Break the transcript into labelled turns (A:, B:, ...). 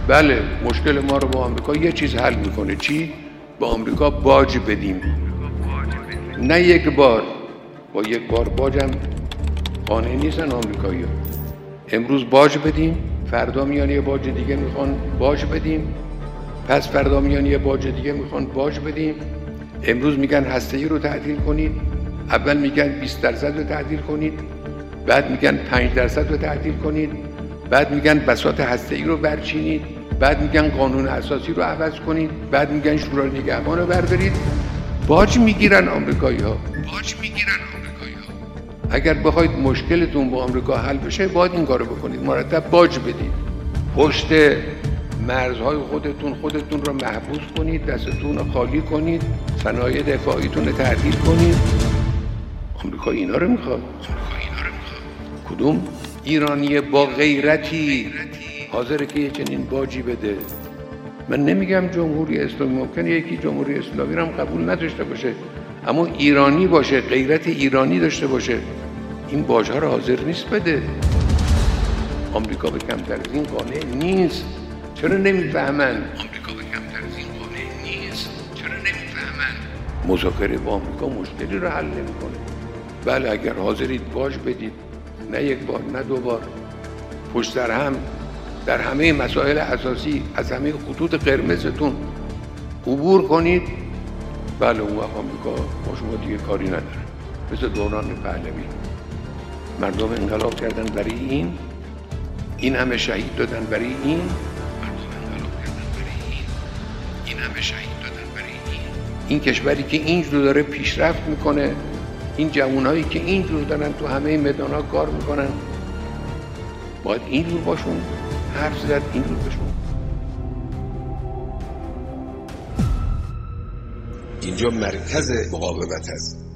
A: بله مشکل ما رو با آمریکا یه چیز حل میکنه. چی؟ با آمریکا باج بدیم. نه یک بار، با یک بار باجم قانع نیستن آمریکایی‌ها. امروز باج بدیم، فردا میان یه باج دیگه میخوان باج بدیم، پس فردا میان یه باج دیگه میخوان باج بدیم. امروز میگن هسته‌ای رو تعطیل کنید، اول میگن 20% رو تعطیل کنید، بعد میگن 5% رو تعطیل کنید، بعد میگن بساط هسته‌ای رو برچینید، بعد میگن قانون اساسی رو عوض کنید، بعد میگن شورای نگهبان رو بردارید. باج میگیرن آمریکایی‌ها. اگر بخواید مشکلتون با آمریکا حل بشه باید این کارو بکنید، مرتب باج بدید، پشت مرزهای خودتون رو محبوس کنید، دستتون رو خالی کنید، صنایع دفاعیتون رو تعطیل کنید. آمریکا اینا رو میخواد. کدوم ایرانی با غیرتی حاضره که یه چنین باجی بده؟ من نمیگم جمهوری اسلامی، ممکنه یکی جمهوری اسلامی رو هم قبول نداشته باشه، اما ایرانی باشه، غیرت ایرانی داشته باشه، این باج‌ها رو حاضر نیست بده. آمریکا به کمتر از این قانع نیست. چرا نمیفهمن؟ مذاکره با آمریکا مشکلی رو حل نمیکنه. بله اگر حاضرید باج بدید، نه یک بار نه دو بار، پشت سر هم در همه مسائل اساسی از همه خطوط قرمزتون عبور کنید، بله اون وقت آمریکا با شما دیگه کاری نداره. مثل دوران پهلوی مردم انقلاب کردن برای این همه شهید دادن برای این کشوری که اینجور داره پیشرفت میکنه، این جوانایی که اینجور دارن تو همه میدان‌ها کار میکنن، باید اینجور باشون حرف زد، اینجور باشون.
B: اینجا مرکز مقاومت است.